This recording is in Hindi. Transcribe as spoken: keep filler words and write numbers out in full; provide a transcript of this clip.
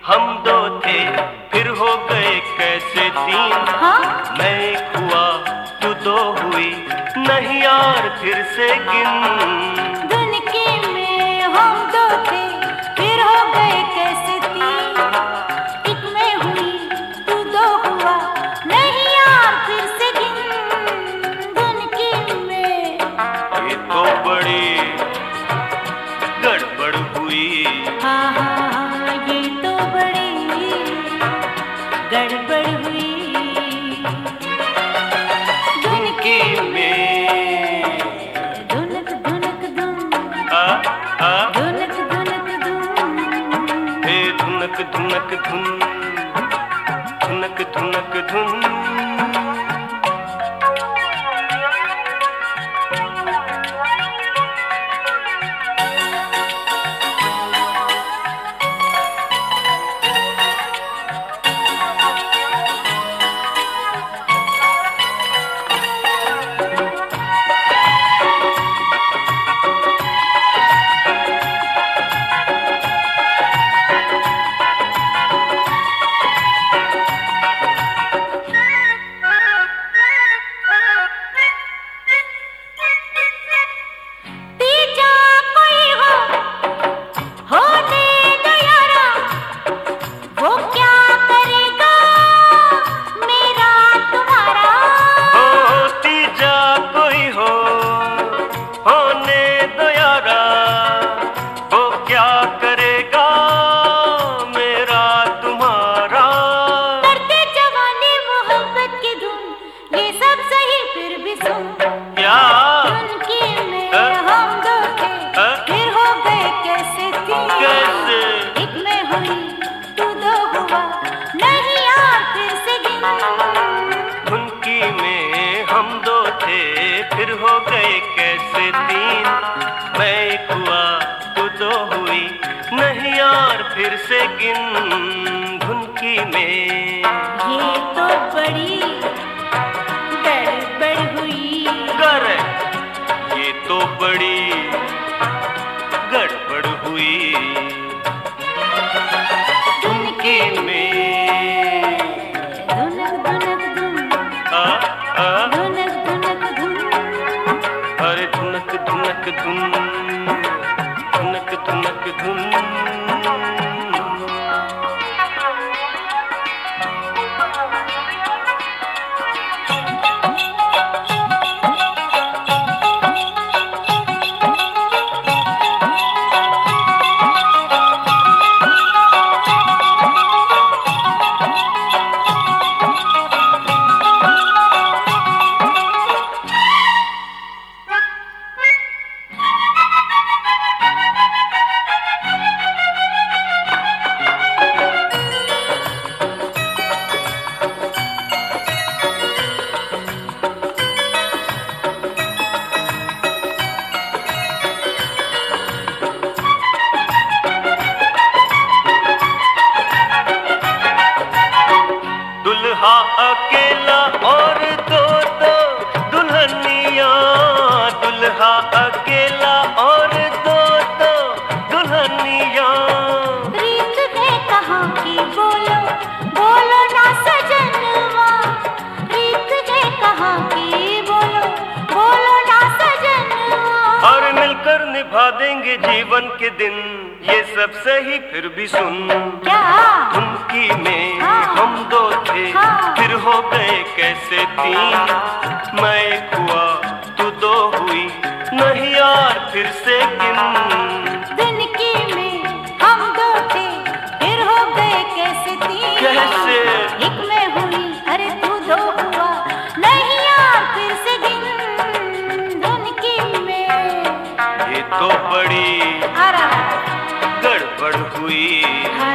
हम दो थे फिर हो गए कैसे तीन। हाँ? मैं एक हुआ तू दो हुई, नहीं यार फिर से गिन। धुन के में हम दो थे फिर हो गए कैसे तीन। एक मैं हुई तू दो हुआ, नहीं यार फिर से गिन। धुन के में ये तो बड़ी गड़बड़ हुई। हाँ हाँ हाँ, ये तो बड़ी गड़बड़ हुई। धुन की में धुनक धुनक धुन, आ आ धुनक धुनक धुन। हे धुनक धुनक धुन, धुनक धुनक धुन। फिर हो गए कैसे तीन। मैं एक हुआ तू दो हुई, नहीं यार फिर से गिन। धुन की में ये तो बड़ी गड़बड़ हुई। कर ये तो बड़ी गड़बड़ हुई। धुन की में धुनक धुनक धुन, आ आ धुनक धुनक धुन। अरे धुनक धुनक धुन, धुनक धुनक धुन। दुल्हा अकेला और दो दो दुल्हनिया, दुल्हा अकेला और दो दो दुल्हनिया। रीत है कहाँ की बोलो बोलो ना सजनवा। रीत है कहाँ की बोलो बोलो ना सजनवा। और मिलकर निभा देंगे जीवन के दिन, ये सब सही फिर भी सुन। क्या? धुन की में हाँ। हम दो थे हाँ। फिर हो गए कैसे तीन। मैं एक हुआ तू दो हुई, नहीं यार फिर से गिन। धुन की में हम दो थे फिर हो गए कैसे तीन। कैसे? एक मैं हुई अरे तू दो हुआ, नहीं यार फिर से गिन। धुन की में ये तो बड़ी अरे गड़बड़ हुई। हाय